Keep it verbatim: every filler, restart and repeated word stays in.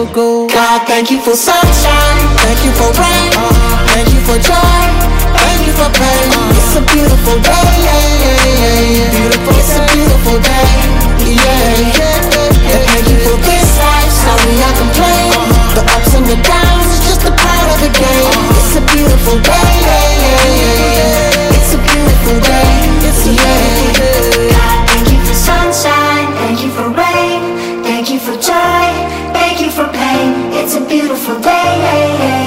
so good. God, thank you for sunshine, thank you for rain, thank you for joy, thank you for pain. It's a beautiful day, yeah, yeah, yeah, yeah. Beautiful, it's a beautiful day, yeah, yeah. And thank you for this life, sorry I complain. The ups and the downs, just a part of the game. It's a beautiful day, yeah, yeah, yeah, yeah. It's a beautiful day, it's a yeah. God, thank you for sunshine, thank you for rain, thank you for joy, thank you for pain. It's a beautiful day.